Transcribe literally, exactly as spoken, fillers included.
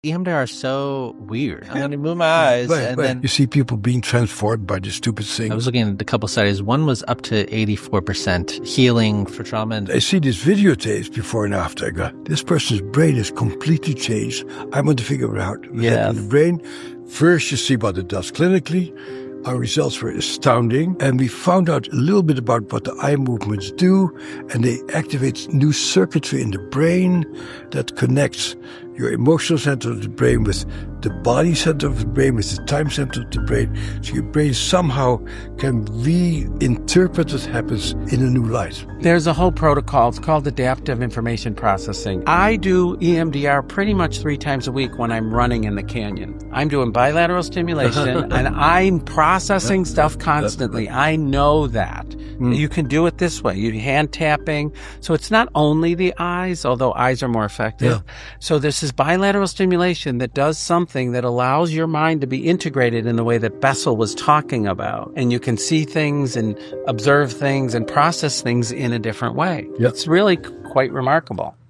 E M D R is so weird. I'm going to move my eyes. But, and but then you see people being transformed by this stupid thing. I was looking at a couple studies. One was up to eighty-four percent healing for trauma. And I see these videotapes before and after. I go, this person's brain is completely changed. I want to figure it out. Yeah. In the brain, first you see what it does clinically. Our results were astounding, and we found out a little bit about what the eye movements do, and they activate new circuitry in the brain that connects your emotional center of the brain with the body center of the brain, with the time center of the brain. So your brain somehow can reinterpret what happens in a new light. There's a whole protocol. It's called adaptive information processing. I do E M D R pretty much three times a week when I'm running in the canyon. I'm doing bilateral stimulation, and I'm processing stuff constantly. I know that. Mm. You can do it this way. You hand tapping. So it's not only the eyes, although eyes are more effective. Yeah. So this is bilateral stimulation that does something that allows your mind to be integrated in the way that Bessel was talking about. And you can see things and observe things and process things in a different way. Yep. It's really quite remarkable.